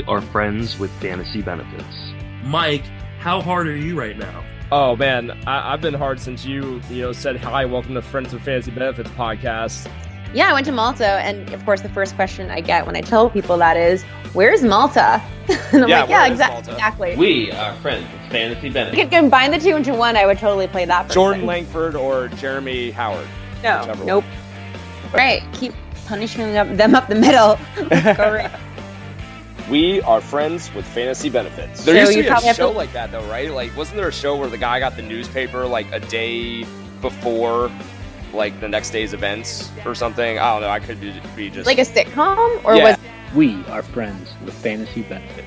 are friends with fantasy benefits. Mike, how hard are you right now? Oh man, I've been hard since you said hi, welcome to Friends with Fantasy Benefits podcast. Yeah, I went to Malta, and of course the first question I get when I tell people that is, where's Malta? And I'm exactly. We are friends with fantasy benefits. You could combine the two into one, I would totally play that person. Jordan Langford or Jeremy Howard. Nope. Right, keep punishing them up the middle. We are friends with fantasy benefits. There used to be a show like that though, right? Like, wasn't there a show where the guy got the newspaper like a day before like the next day's events or something? I don't know. I could be just like a sitcom, or yeah. was We are friends with fantasy benefits.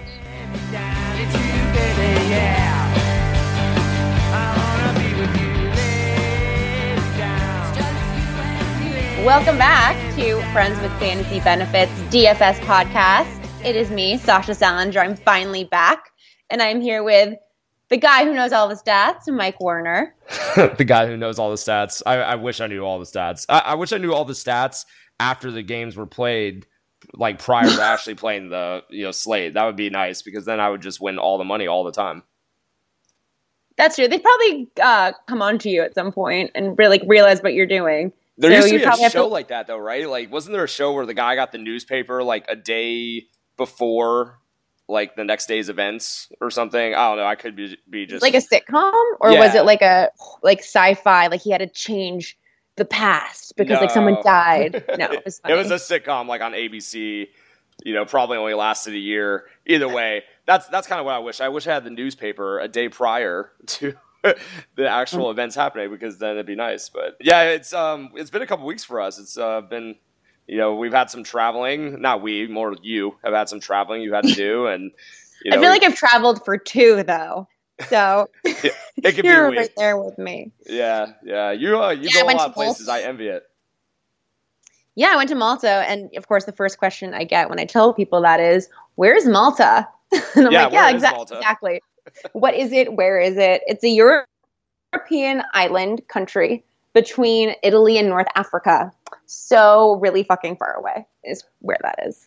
Welcome back to Friends with Fantasy Benefits DFS podcast. It is me, Sasha Salinger. I'm finally back, and I'm here with the guy who knows all the stats, Mike Werner. The guy who knows all the stats. I wish I knew all the stats. I wish I knew all the stats after the games were played, like prior to actually playing the slate. That would be nice because then I would just win all the money all the time. That's true. They'd probably come on to you at some point and really realize what you're doing. There used to be a show like that though, right? Like, wasn't there a show where the guy got the newspaper like a day before like the next day's events or something? I don't know. I could be just like a sitcom, or was it like a sci-fi? Like he had to change the past because like someone died. No, it was funny. It was a sitcom like on ABC. Probably only lasted a year. Either way, that's kind of what I wish. I wish I had the newspaper a day prior to the actual events happening, because then it'd be nice. But yeah, it's been a couple weeks for us. It's been, we've had some traveling. Not we, more you have had some traveling you've had to do, and I feel like I've traveled for 2 though. So it could you're be right there with me. Yeah. You go a lot of places. I envy it. Yeah, I went to Malta, and of course the first question I get when I tell people that is, where's Malta? And I'm exactly. What is it? Where is it? It's a European island country between Italy and North Africa. So really fucking far away is where that is.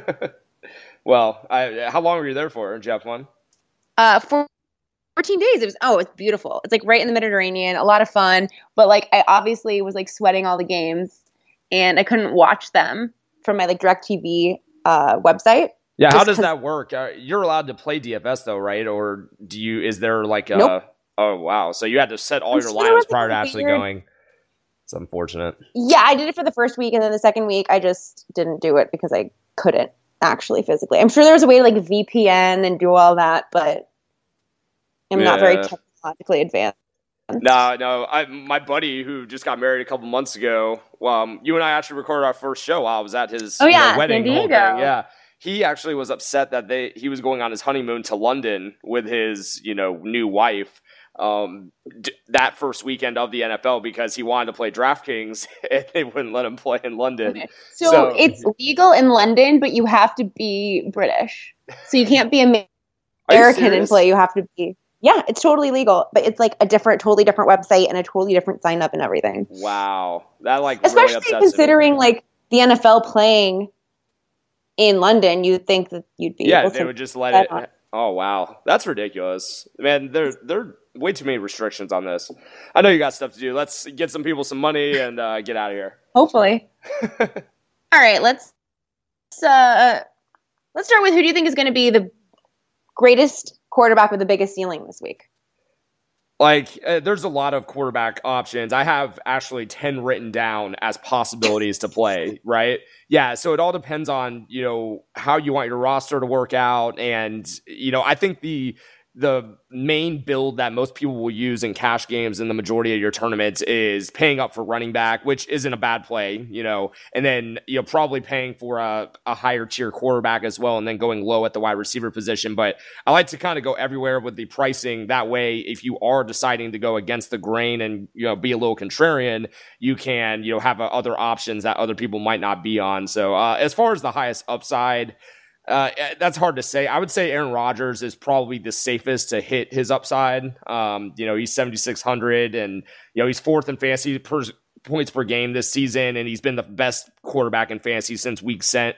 Well, how long were you there for? Did you have fun? 14 days. It was beautiful. It's like right in the Mediterranean, a lot of fun. But like I obviously was like sweating all the games, and I couldn't watch them from my like DirecTV website. Yeah, how does that work? You're allowed to play DFS though, right? Or is there like a... Nope. Oh, wow. So you had to set all your lineups prior to actually going. It's unfortunate. Yeah, I did it for the first week, and then the second week I just didn't do it because I couldn't actually physically. I'm sure there was a way to like VPN and do all that, but I'm not very technologically advanced. No. My buddy who just got married a couple months ago, you and I actually recorded our first show while I was at his wedding. San Diego. Yeah. He actually was upset that he was going on his honeymoon to London with his, new wife that first weekend of the NFL because he wanted to play DraftKings and they wouldn't let him play in London. Okay. So it's legal in London, but you have to be British. So you can't be American and play. You have to be. Yeah, it's totally legal, but it's like a totally different website and a totally different sign up and everything. Wow, that especially really upsets considering me. Like the NFL playing in London, you'd think that you'd be able to. Yeah, they would just let it. On. Oh wow, that's ridiculous, man. There are way too many restrictions on this. I know you got stuff to do. Let's get some people some money and get out of here. Hopefully. All right, let's start with who do you think is going to be the greatest quarterback with the biggest ceiling this week? Like, there's a lot of quarterback options. I have actually 10 written down as possibilities to play, right? Yeah, so it all depends on, how you want your roster to work out. And, I think the main build that most people will use in cash games in the majority of your tournaments is paying up for running back, which isn't a bad play, and then, probably paying for a higher tier quarterback as well, and then going low at the wide receiver position. But I like to kind of go everywhere with the pricing. That way, if you are deciding to go against the grain and, be a little contrarian, you can, have other options that other people might not be on. So as far as the highest upside, that's hard to say. I would say Aaron Rodgers is probably the safest to hit his upside. He's 7,600 and, he's fourth in fantasy points per game this season, and he's been the best quarterback in fantasy since week 7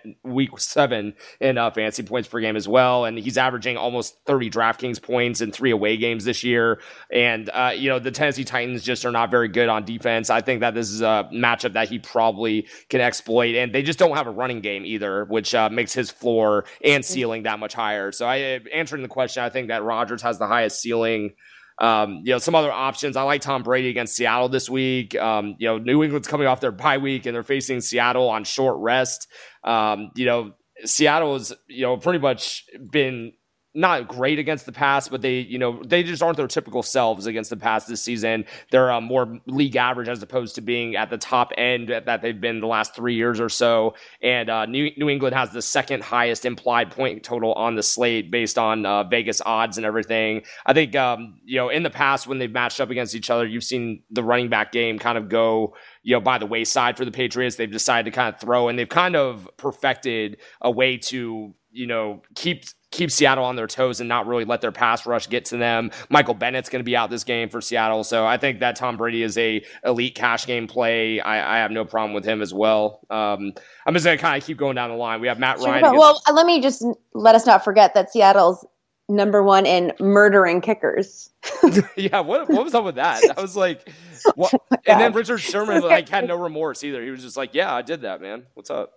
in fantasy points per game as well. And he's averaging almost 30 DraftKings points in 3 away games this year. And, the Tennessee Titans just are not very good on defense. I think that this is a matchup that he probably can exploit. And they just don't have a running game either, which makes his floor and ceiling that much higher. So answering the question, I think that Rodgers has the highest ceiling. Some other options. I like Tom Brady against Seattle this week. New England's coming off their bye week and they're facing Seattle on short rest. Seattle has, pretty much been not great against the pass, but they just aren't their typical selves against the pass this season. They're more league average as opposed to being at the top end that they've been the last 3 years or so. And New England has the second highest implied point total on the slate based on Vegas odds and everything. I think, in the past when they've matched up against each other, you've seen the running back game kind of go, by the wayside for the Patriots. They've decided to kind of throw, and they've kind of perfected a way to, keep Seattle on their toes and not really let their pass rush get to them. Michael Bennett's going to be out this game for Seattle. So I think that Tom Brady is a elite cash game play. I have no problem with him as well. I'm just going to kind of keep going down the line. We have Matt Ryan. Let us not forget that Seattle's number 1 in murdering kickers. Yeah. What was up with that? I was like, what? And then Richard Sherman had no remorse either. He was just like, yeah, I did that, man. What's up?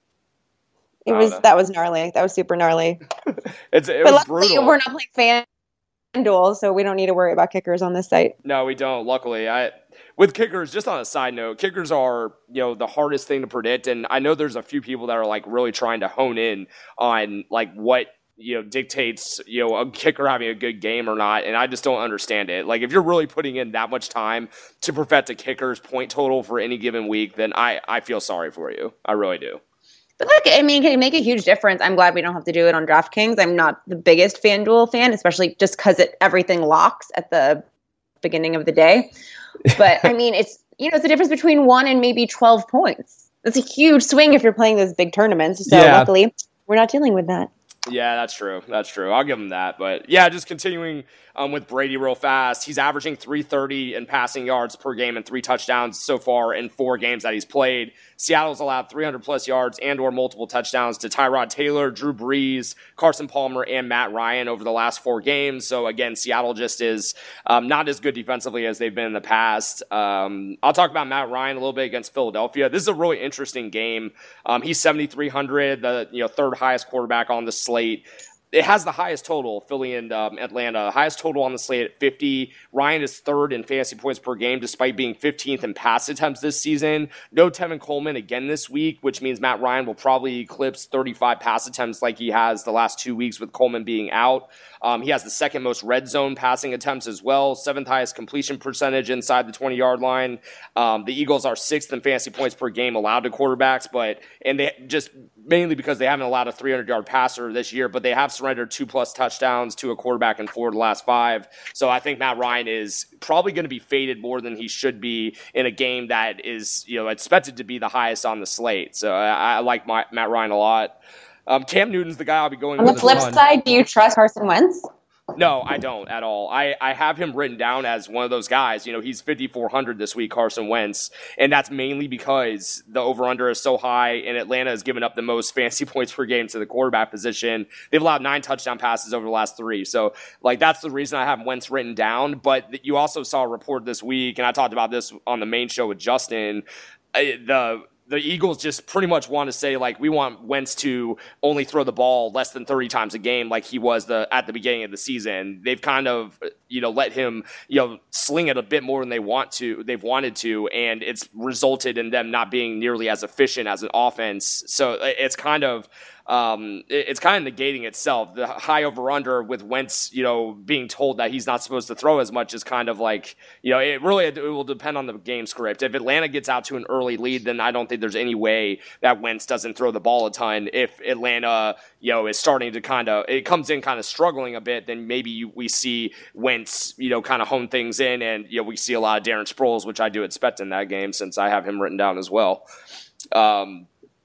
That was gnarly. That was super gnarly. It was brutal. We're not playing FanDuel, so we don't need to worry about kickers on this site. No, we don't. Luckily, with kickers, just on a side note, kickers are the hardest thing to predict, and I know there's a few people that are really trying to hone in on what dictates a kicker having a good game or not, and I just don't understand it. If you're really putting in that much time to perfect a kicker's point total for any given week, then I feel sorry for you. I really do. But can it make a huge difference? I'm glad we don't have to do it on DraftKings. I'm not the biggest FanDuel fan, especially just because everything locks at the beginning of the day. But it's the difference between 1 and maybe 12 points. That's a huge swing if you're playing those big tournaments. So Luckily, we're not dealing with that. Yeah, that's true. I'll give him that. But yeah, just continuing with Brady real fast. He's averaging 330 in passing yards per game and 3 touchdowns so far in 4 games that he's played. Seattle's allowed 300-plus yards and or multiple touchdowns to Tyrod Taylor, Drew Brees, Carson Palmer, and Matt Ryan over the last 4 games. So, again, Seattle just is not as good defensively as they've been in the past. I'll talk about Matt Ryan a little bit against Philadelphia. This is a really interesting game. He's 7,300, the third highest quarterback on the slate. It has the highest total, Philly and Atlanta. Highest total on the slate at 50. Ryan is third in fantasy points per game, despite being 15th in pass attempts this season. No Tevin Coleman again this week, which means Matt Ryan will probably eclipse 35 pass attempts like he has the last 2 weeks with Coleman being out. He has the second most red zone passing attempts as well, 7th highest completion percentage inside the 20-yard line. The Eagles are 6th in fantasy points per game allowed to quarterbacks, and they just mainly because they haven't allowed a 300-yard passer this year, but they have surrendered 2+ touchdowns to a quarterback in 4 of the last 5. So I think Matt Ryan is probably going to be faded more than he should be in a game that is expected to be the highest on the slate. So I like Matt Ryan a lot. Cam Newton's the guy I'll be going with. On the flip side, do you trust Carson Wentz? No, I don't at all. I have him written down as one of those guys. He's 5,400 this week, Carson Wentz, and that's mainly because the over-under is so high, and Atlanta has given up the most fantasy points per game to the quarterback position. They've allowed 9 touchdown passes over the last 3. So, that's the reason I have Wentz written down. But you also saw a report this week, and I talked about this on the main show with Justin, the Eagles just pretty much want to say, we want Wentz to only throw the ball less than 30 times a game like he was at the beginning of the season. They've kind of, let him, sling it a bit more than they've wanted to, and it's resulted in them not being nearly as efficient as an offense. So it's kind of negating itself. The high over-under with Wentz, being told that he's not supposed to throw as much is kind of it will depend on the game script. If Atlanta gets out to an early lead, then I don't think there's any way that Wentz doesn't throw the ball a ton. If Atlanta, is starting to it comes in kind of struggling a bit, then maybe we see Wentz, kind of hone things in, and, we see a lot of Darren Sproles, which I do expect in that game since I have him written down as well.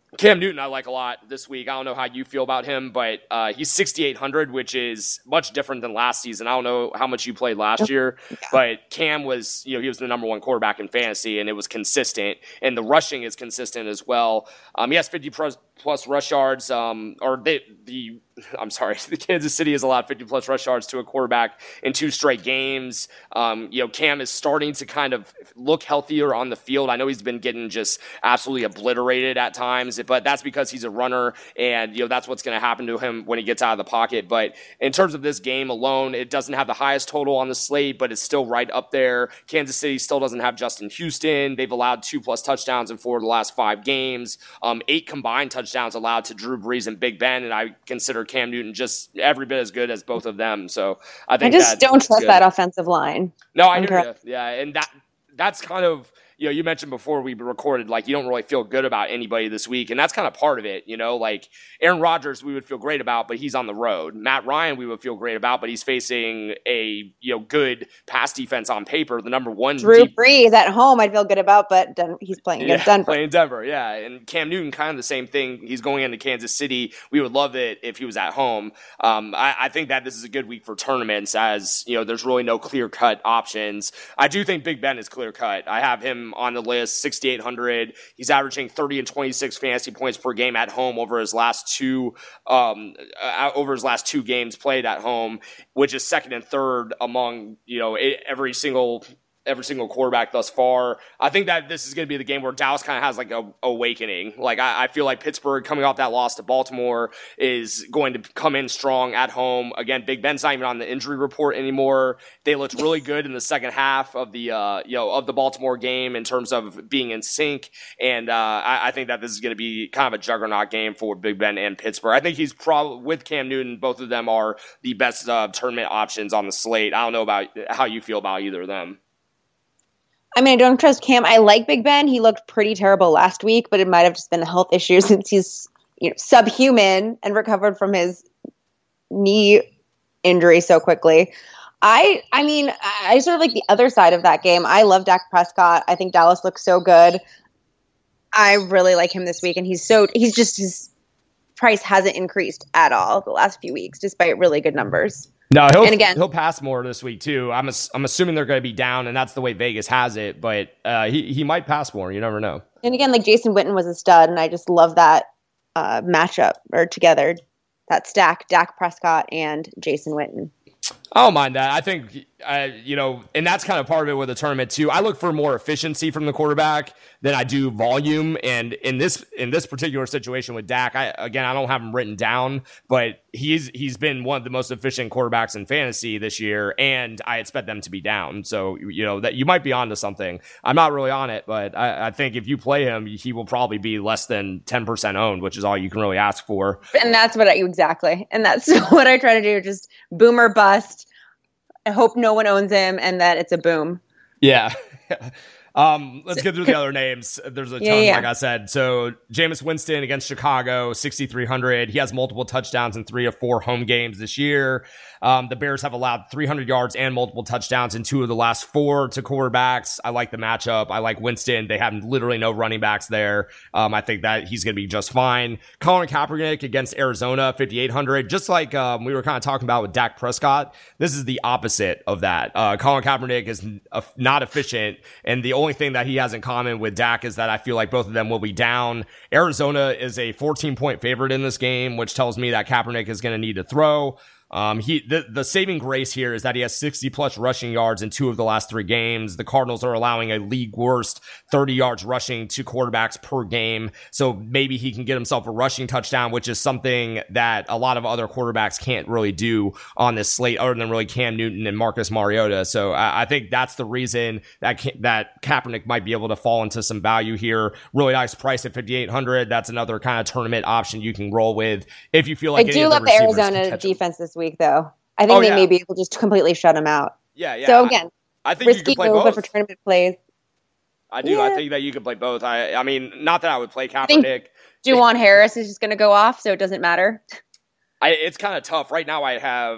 Cam Newton I like a lot this week. I don't know how you feel about him, but he's 6,800, which is much different than last season. I don't know how much you played last year, but Cam was, he was the number one quarterback in fantasy, and it was consistent, and the rushing is consistent as well. He has 50 plus rush yards, the Kansas City has allowed 50 plus rush yards to a quarterback in 2 straight games. Cam is starting to kind of look healthier on the field. I know he's been getting just absolutely obliterated at times, but that's because he's a runner, and that's what's going to happen to him when he gets out of the pocket. But in terms of this game alone, it doesn't have the highest total on the slate, but it's still right up there. Kansas City still doesn't have Justin Houston. They've allowed 2+ touchdowns in 4 of the last 5 games, 8 combined touchdowns allowed to Drew Brees and Big Ben, and I consider Cam Newton just every bit as good as both of them. So I just don't trust that offensive line. No, I hear you. Yeah, and that's kind of, you mentioned before we recorded, you don't really feel good about anybody this week, and that's kind of part of it, Aaron Rodgers we would feel great about, but he's on the road. Matt Ryan we would feel great about, but he's facing a, good pass defense on paper, the number one. Drew Brees at home I'd feel good about, but he's playing against Denver. Playing Denver, yeah. And Cam Newton, kind of the same thing. He's going into Kansas City. We would love it if he was at home. I think that this is a good week for tournaments, as, there's really no clear-cut options. I do think Big Ben is clear-cut. I have him on the list, 6,800. He's averaging 30 and 26 fantasy points per game at home over his last two games played at home, which is second and third among every single quarterback thus far. I think that this is going to be the game where Dallas kind of has a awakening. I feel like Pittsburgh, coming off that loss to Baltimore, is going to come in strong at home. Again, Big Ben's not even on the injury report anymore. They looked really good in the second half of the of the Baltimore game in terms of being in sync. And I think that this is going to be kind of a juggernaut game for Big Ben and Pittsburgh. I think he's probably, with Cam Newton, both of them are the best tournament options on the slate. I don't know about how you feel about either of them. I mean, I don't trust Cam. I like Big Ben. He looked pretty terrible last week, but it might have just been a health issue since he's subhuman and recovered from his knee injury so quickly. I sort of like the other side of that game. I love Dak Prescott. I think Dallas looks so good. I really like him this week, and his price hasn't increased at all the last few weeks, despite really good numbers. No, he'll pass more this week too. I'm assuming they're going to be down, and that's the way Vegas has it. But he might pass more. You never know. And again, Jason Witten was a stud, and I just love that matchup or together, that stack: Dak Prescott and Jason Witten. I don't mind that. I think, and that's kind of part of it with the tournament too. I look for more efficiency from the quarterback than I do volume. And in this particular situation with Dak, I don't have him written down, but he's been one of the most efficient quarterbacks in fantasy this year, and I expect them to be down. So, that you might be onto something. I'm not really on it, but I think if you play him, he will probably be less than 10% owned, which is all you can really ask for. And that's exactly. And that's what I try to do. Just boom or bust. I hope no one owns him and that it's a boom. Yeah. Let's get through the other names. There's a ton, like I said. So Jameis Winston against Chicago, 6,300. He has multiple touchdowns in 3 of 4 home games this year. The Bears have allowed 300 yards and multiple touchdowns in 2 of the last 4 to quarterbacks. I like the matchup. I like Winston. They have literally no running backs there. I think that he's going to be just fine. Colin Kaepernick against Arizona, 5,800. Just like we were kind of talking about with Dak Prescott, this is the opposite of that. Colin Kaepernick is not efficient, and the only thing that he has in common with Dak is that I feel like both of them will be down. Arizona is a 14-point favorite in this game, which tells me that Kaepernick is going to need to throw. The saving grace here is that he has 60 plus rushing yards in 2 of the last 3 games. The Cardinals are allowing a league worst 30 yards rushing to quarterbacks per game. So maybe he can get himself a rushing touchdown, which is something that a lot of other quarterbacks can't really do on this slate other than really Cam Newton and Marcus Mariota. So I think that's the reason that Kaepernick might be able to fall into some value here. Really nice price at 5,800. That's another kind of tournament option you can roll with if you feel like I do love the Arizona defense this week, though. I think they may be able to just completely shut him out. Yeah. So again, I think you can play both for tournament plays. I do. Yeah. I think that you can play both. I mean, not that I would play Kaepernick. Juwan Harris is just going to go off, so it doesn't matter. It's kind of tough right now. I have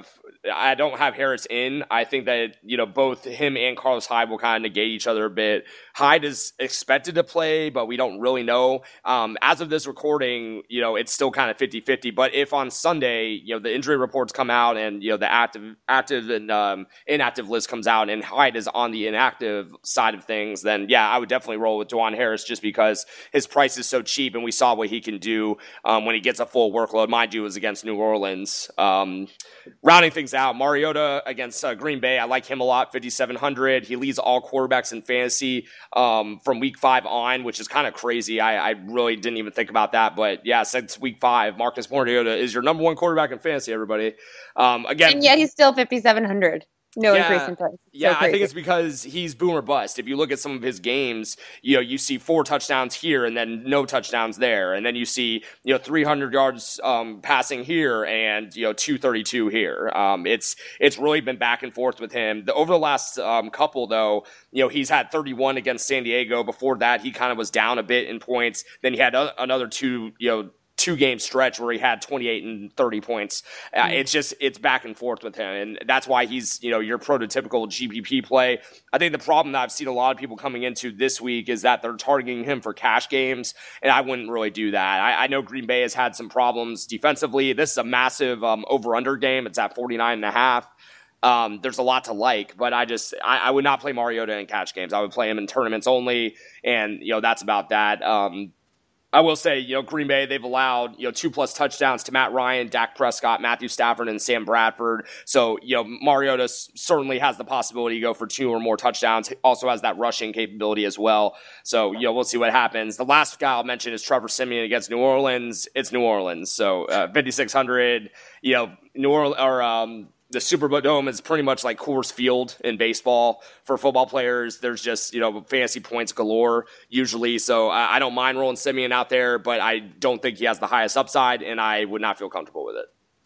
I don't have Harris in. I think that, both him and Carlos Hyde will kind of negate each other a bit. Hyde is expected to play, but we don't really know. As of this recording, it's still kind of 50-50. But if on Sunday, the injury reports come out and, the active and inactive list comes out and Hyde is on the inactive side of things, then yeah, I would definitely roll with Dajuan Harris just because his price is so cheap and we saw what he can do when he gets a full workload. Mind you, it was against New Orleans. Rounding things out, Mariota against Green Bay. I like him a lot, 5,700. He leads all quarterbacks in fantasy from week 5 on, which is kind of crazy. I really didn't even think about that. But yeah, since week 5, Marcus Mariota is your number 1 quarterback in fantasy, everybody. Again, and yet he's still 5,700. No increase in price. Yeah, I think it's because he's boom or bust. If you look at some of his games, you see 4 touchdowns here and then no touchdowns there. And then you see, 300 yards passing here and, 232 here. It's really been back and forth with him. Over the last couple, though, he's had 31 against San Diego. Before that, he kind of was down a bit in points. Then he had another 2-game stretch where he had 28 and 30 points. It's back and forth with him. And that's why he's, your prototypical GPP play. I think the problem that I've seen a lot of people coming into this week is that they're targeting him for cash games. And I wouldn't really do that. I know Green Bay has had some problems defensively. This is a massive over-under game. It's at 49.5. There's a lot to like, but I would not play Mariota in cash games. I would play him in tournaments only. And, that's about that. I will say, Green Bay, they've allowed, 2+ touchdowns to Matt Ryan, Dak Prescott, Matthew Stafford, and Sam Bradford. So, Mariota certainly has the possibility to go for 2 or more touchdowns. Also has that rushing capability as well. So, we'll see what happens. The last guy I'll mention is Trevor Siemian against New Orleans. It's New Orleans. So, 5,600, New Orleans, the Superdome is pretty much like Coors Field in baseball for football players. There's just, fantasy points galore usually. So I don't mind rolling Siemian out there, but I don't think he has the highest upside, and I would not feel comfortable with it.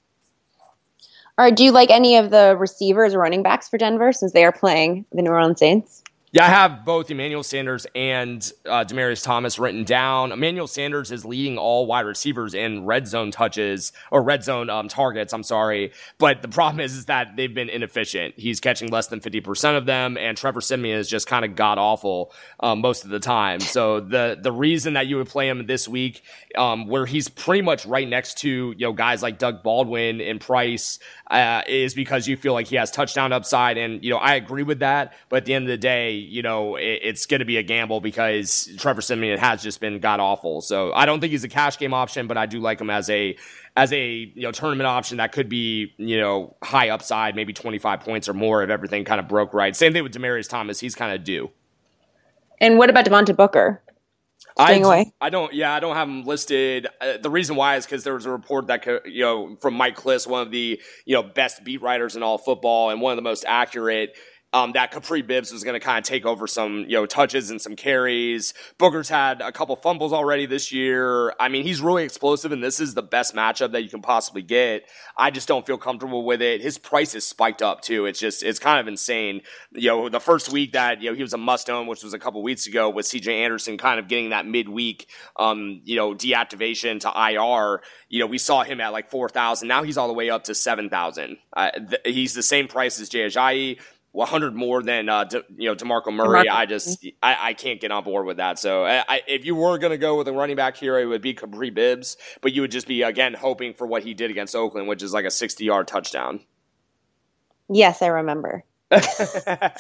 All right. Do you like any of the receivers or running backs for Denver since they are playing the New Orleans Saints? Yeah, I have both Emmanuel Sanders and Demaryius Thomas written down. Emmanuel Sanders is leading all wide receivers in red zone touches or red zone targets. But the problem is that they've been inefficient. He's catching less than 50% of them, and Trevor Siemian is just kind of god awful most of the time. So the reason that you would play him this week, where he's pretty much right next to guys like Doug Baldwin and Price, is because you feel like he has touchdown upside, and I agree with that. But at the end of the day, it's going to be a gamble because Trevor Siemian has just been god awful. So I don't think he's a cash game option, but I do like him as a tournament option that could be high upside, maybe 25 points or more if everything kind of broke right. Same thing with Demaryius Thomas; he's kind of due. And what about Devontae Booker? I don't have him listed. The reason why is because there was a report that from Mike Kliss, one of the best beat writers in all football and one of the most accurate, that Kapri Bibbs was going to kind of take over some, touches and some carries. Booker's had a couple fumbles already this year. I mean, he's really explosive, and this is the best matchup that you can possibly get. I just don't feel comfortable with it. His price is spiked up, too. It's kind of insane. The first week that, he was a must-own, which was a couple weeks ago, with C.J. Anderson kind of getting that midweek, deactivation to IR. We saw him at like 4,000. Now he's all the way up to 7,000. He's the same price as Jay Ajayi. 100 more than DeMarco Murray. I can't get on board with that. So if you were going to go with a running back here, it would be Kapri Bibbs, but you would just be again hoping for what he did against Oakland, which is like a 60-yard touchdown. Yes, I remember. As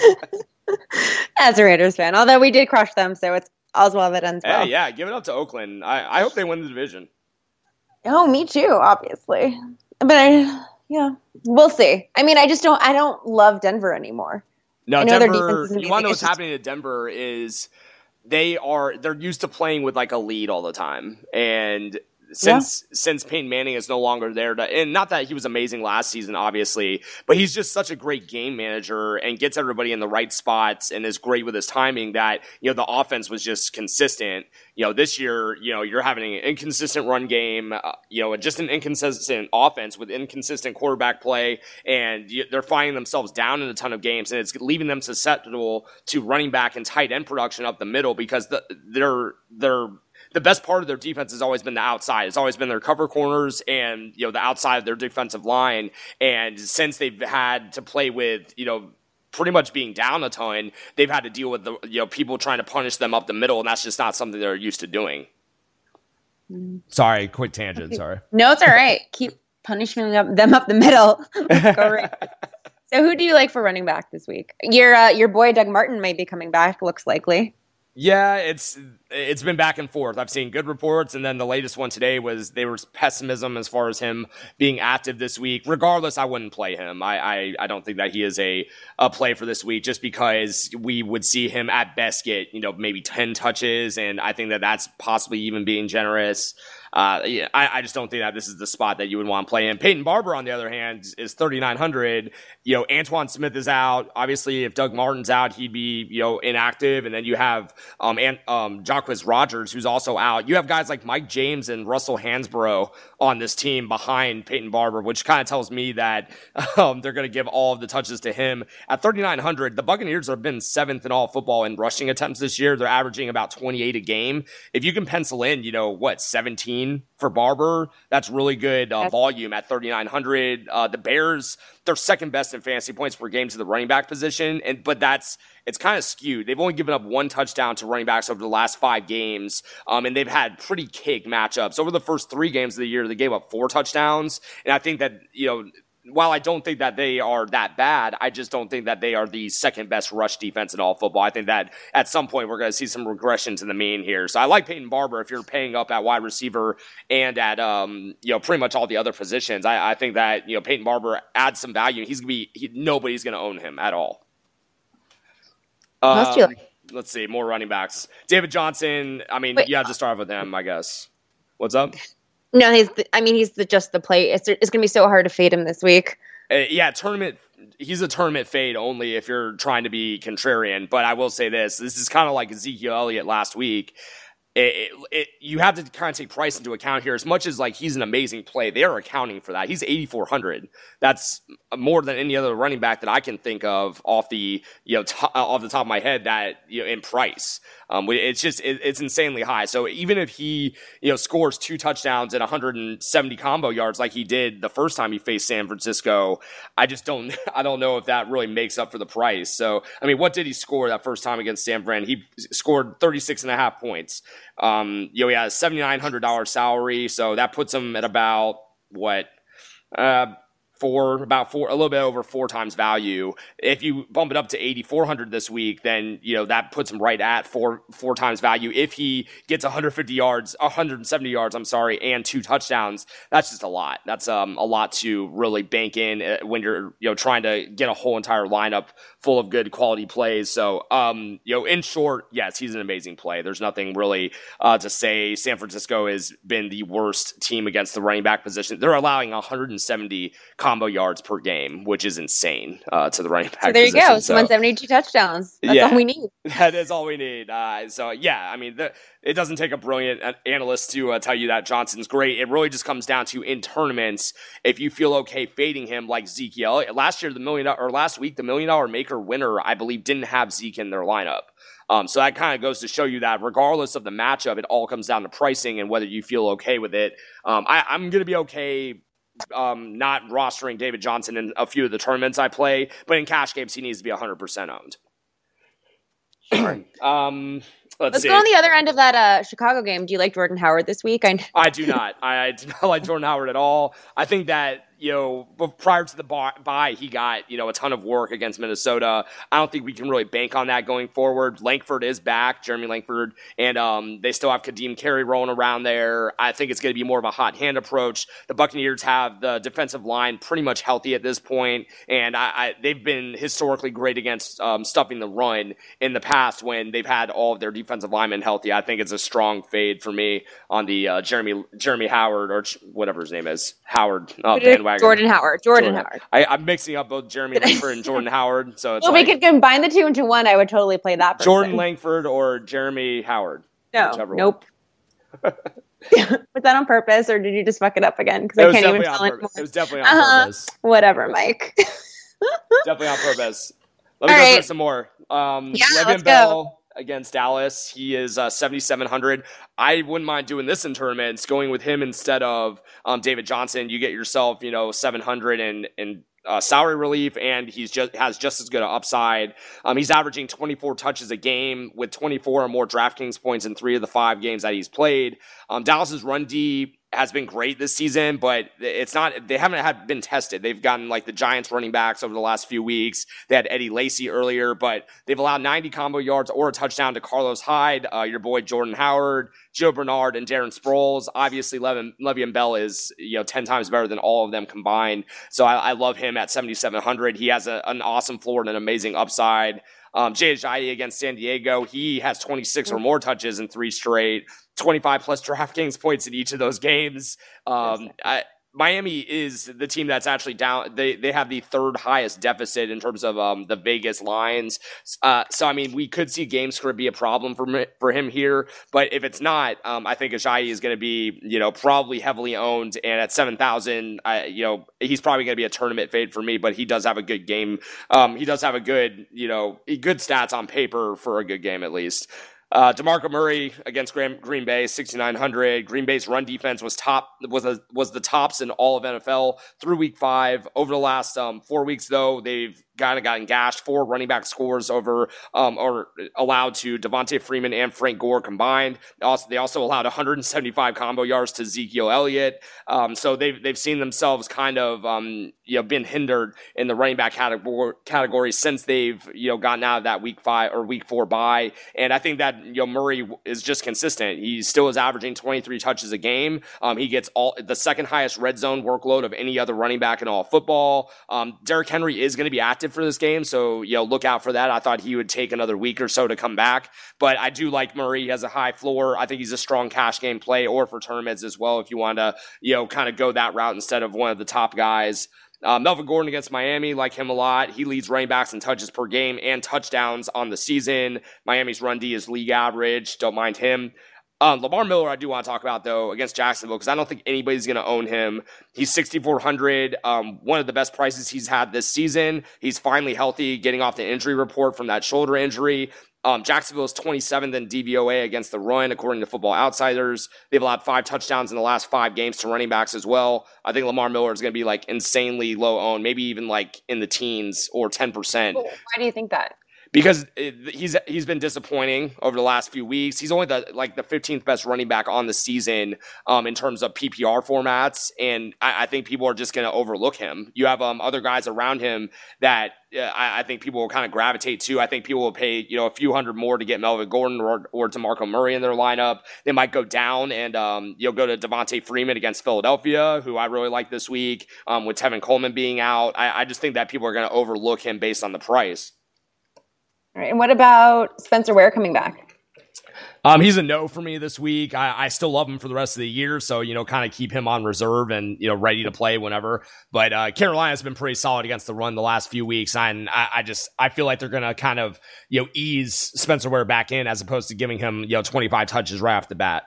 a Raiders fan, although we did crush them, so it's all's well that ends well. Yeah, give it up to Oakland. I hope they win the division. Oh, me too, obviously, but yeah, we'll see. I mean, I don't love Denver anymore. No, Denver, you want to know what's happening to Denver is they're used to playing with like a lead all the time. And since Peyton Manning is no longer there and not that he was amazing last season, obviously, but he's just such a great game manager and gets everybody in the right spots and is great with his timing that, the offense was just consistent. This year, you're having an inconsistent run game, just an inconsistent offense with inconsistent quarterback play, and they're finding themselves down in a ton of games, and it's leaving them susceptible to running back and tight end production up the middle because they're the best part of their defense has always been the outside. It's always been their cover corners and, the outside of their defensive line. And since they've had to play with, pretty much being down a ton, they've had to deal with the, people trying to punish them up the middle. And that's just not something they're used to doing. Sorry, quick tangent. Okay. Sorry. No, it's all right. Keep punishing them up the middle. Go right. So who do you like for running back this week? Your boy Doug Martin might be coming back, looks likely. Yeah, it's been back and forth. I've seen good reports, and then the latest one today was there was pessimism as far as him being active this week. Regardless, I wouldn't play him. I don't think that he is a play for this week, just because we would see him at best get maybe 10 touches, and I think that that's possibly even being generous. I just don't think that this is the spot that you would want to play in. Peyton Barber, on the other hand, is 3,900. Antoine Smith is out. Obviously, if Doug Martin's out, he'd be, inactive. And then you have Jacquizz Rodgers, who's also out. You have guys like Mike James and Russell Hansbrough on this team behind Peyton Barber, which kind of tells me that they're going to give all of the touches to him. At 3,900, the Buccaneers have been 7th in all football in rushing attempts this year. They're averaging about 28 a game. If you can pencil in, 17 for Barber, that's really good volume at 3,900. The Bears, they're second best in fantasy points per game to the running back position, but it's kind of skewed. They've only given up 1 touchdown to running backs over the last 5 games, and they've had pretty cake matchups. Over the first 3 games of the year, they gave up 4 touchdowns, and I think that, while I don't think that they are that bad, I just don't think that they are the second best rush defense in all football. I think that at some point we're going to see some regression to the mean here. So I like Peyton Barber if you're paying up at wide receiver and at pretty much all the other positions. I think that Peyton Barber adds some value. Nobody's going to own him at all. Let's see, more running backs. David Johnson. You have to start with him, I guess. What's up? No, he's just the play. It's going to be so hard to fade him this week. Tournament. He's a tournament fade only if you're trying to be contrarian. But I will say this is kind of like Ezekiel Elliott last week. You have to kind of take price into account here. As much as he's an amazing play, they are accounting for that. He's 8,400. That's more than any other running back that I can think of off the off the top of my head that in price. It's insanely high. So even if he scores 2 touchdowns and 170 combo yards like he did the first time he faced San Francisco, I don't know if that really makes up for the price. So what did he score that first time against San Fran? He scored 36.5 points. He had a $7,900 salary, so that puts him at about a little bit over 4 times value. If you bump it up to 8,400 this week, then that puts him right at four times value. If he gets 170 yards, and 2 touchdowns, that's just a lot. That's a lot to really bank in when you're trying to get a whole entire lineup full of good quality plays. So in short, yes, he's an amazing play. There's nothing really to say. San Francisco has been the worst team against the running back position. They're allowing 170 combo yards per game, which is insane to the running back position. So there you go. So 172 touchdowns. That's all we need. That is all we need. It doesn't take a brilliant analyst to tell you that Johnson's great. It really just comes down to in tournaments, if you feel okay fading him like Zeke Elliott. Last week, the $1 million maker winner, I believe, didn't have Zeke in their lineup. So that kind of goes to show you that regardless of the matchup, it all comes down to pricing and whether you feel okay with it. I'm going to be okay not rostering David Johnson in a few of the tournaments I play, but in cash games, he needs to be 100% owned. Sure. Let's go on the other end of that Chicago game. Do you like Jordan Howard this week? I do not. I do not like Jordan Howard at all. I think that, prior to the bye, he got, a ton of work against Minnesota. I don't think we can really bank on that going forward. Langford is back, Jeremy Langford, and they still have Kadeem Carey rolling around there. I think it's going to be more of a hot hand approach. The Buccaneers have the defensive line pretty much healthy at this point, and they've been historically great against stuffing the run in the past when they've had all of their defensive linemen healthy. I think it's a strong fade for me on the Jeremy Howard, or whatever his name is, Howard bandwagon. Jordan Howard. I'm mixing up both Jeremy Langford and Jordan Howard. So it's we could combine the two into one. I would totally play that person. Jordan Langford or Jeremy Howard. Nope. Was that on purpose, or did you just fuck it up again? Because I can't even tell anymore. It was definitely on purpose. Whatever, Mike. Definitely on purpose. Let me go through some more. Let's Bell, against Dallas. He is 7,700. I wouldn't mind doing this in tournaments, going with him instead of David Johnson. You get yourself, 700 and salary relief, and has just as good an upside. He's averaging 24 touches a game with 24 or more DraftKings points in 3 of the 5 games that he's played. Dallas's run D has been great this season, but they haven't been tested. They've gotten like the Giants running backs over the last few weeks. They had Eddie Lacy earlier, but they've allowed 90 combo yards or a touchdown to Carlos Hyde, your boy Jordan Howard, Joe Bernard, and Darren Sproles. Obviously, Le'Veon Bell is 10 times better than all of them combined. So I love him at 7,700. He has an awesome floor and an amazing upside. Jay Ajayi against San Diego, he has 26 or more touches in 3 straight, 25 plus DraftKings points in each of those games. Miami is the team that's actually down. They have the 3rd highest deficit in terms of the Vegas lines. So, I mean, we could see game script be a problem for him here. But if it's not, I think Ajayi is going to be, probably heavily owned. And at 7,000, he's probably going to be a tournament fade for me. But he does have a good game. He does have a good, good stats on paper for a good game at least. DeMarco Murray against Green Bay, 6,900. Green Bay's run defense was the tops in all of NFL through week 5. Over the last 4 weeks, though, they've kind of gotten gashed. 4 running back scores over or allowed to Devontae Freeman and Frank Gore combined. They also allowed 175 combo yards to Ezekiel Elliott. So they've seen themselves kind of been hindered in the running back category since they've gotten out of that week 5 or week 4 bye. And I think that Murray is just consistent. He still is averaging 23 touches a game. He gets the second highest red zone workload of any other running back in all football. Derrick Henry is going to be active for this game, so look out for that. I thought he would take another week or so to come back, but I do like Murray. He has a high floor. I think he's a strong cash game play, or for tournaments as well if you want to kind of go that route instead of one of the top guys. Melvin Gordon against Miami, like him a lot. He leads running backs in touches per game and touchdowns on the season. Miami's run D is league average. Don't mind him. Lamar Miller, I do want to talk about, though, against Jacksonville, because I don't think anybody's going to own him. He's 6,400, one of the best prices he's had this season. He's finally healthy, getting off the injury report from that shoulder injury. Jacksonville is 27th in DVOA against the run, according to Football Outsiders. They've allowed 5 touchdowns in the last 5 games to running backs as well. I think Lamar Miller is going to be like insanely low owned, maybe even like in the teens or 10%. Why do you think that? Because he's been disappointing over the last few weeks. He's only the 15th best running back on the season in terms of PPR formats, and I think people are just going to overlook him. You have other guys around him that I think people will kind of gravitate to. I think people will pay a few hundred more to get Melvin Gordon or DeMarco Murray in their lineup. They might go down and go to Devontae Freeman against Philadelphia, who I really like this week, with Tevin Coleman being out. I just think that people are going to overlook him based on the price. All right, and what about Spencer Ware coming back? He's a no for me this week. I still love him for the rest of the year, so kind of keep him on reserve and ready to play whenever. But Carolina's been pretty solid against the run the last few weeks, and I feel like they're gonna kind of ease Spencer Ware back in as opposed to giving him 25 touches right off the bat.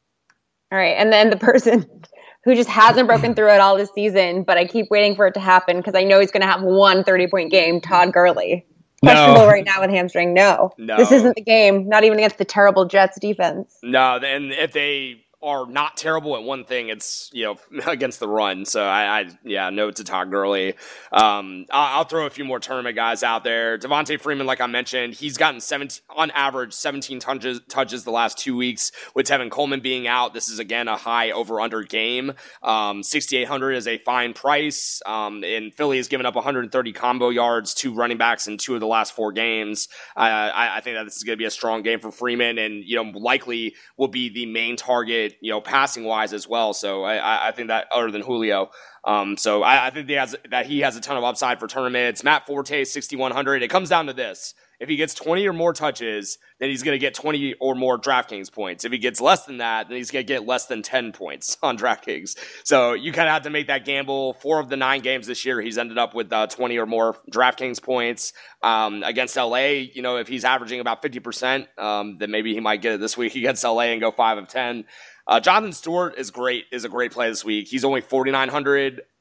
All right, and then the person who just hasn't broken through at all this season, but I keep waiting for it to happen because I know he's going to have one 30-point game, Todd Gurley. Questionable right now with hamstring. No, this isn't the game. Not even against the terrible Jets defense. No, and if they are not terrible at one thing, it's against the run. So no to Todd Gurley. I'll throw a few more tournament guys out there. Devontae Freeman, like I mentioned, he's gotten on average 17 touches the last 2 weeks. With Tevin Coleman being out, this is again a high over/under game. 6,800 is a fine price. And Philly has given up 130 combo yards to running backs in 2 of the last 4 games. I think that this is going to be a strong game for Freeman, and likely will be the main target passing wise as well. So I think that, other than Julio. So I think he has a ton of upside for tournaments. Matt Forte, 6,100. It comes down to this. If he gets 20 or more touches, then he's going to get 20 or more DraftKings points. If he gets less than that, then he's going to get less than 10 points on DraftKings. So you kind of have to make that gamble. 4 of the 9 games this year, he's ended up with 20 or more DraftKings points. Against LA, if he's averaging about 50%, then maybe he might get it this week against LA and go 5 of 10. Jonathan Stewart is a great play this week. He's only 4,900.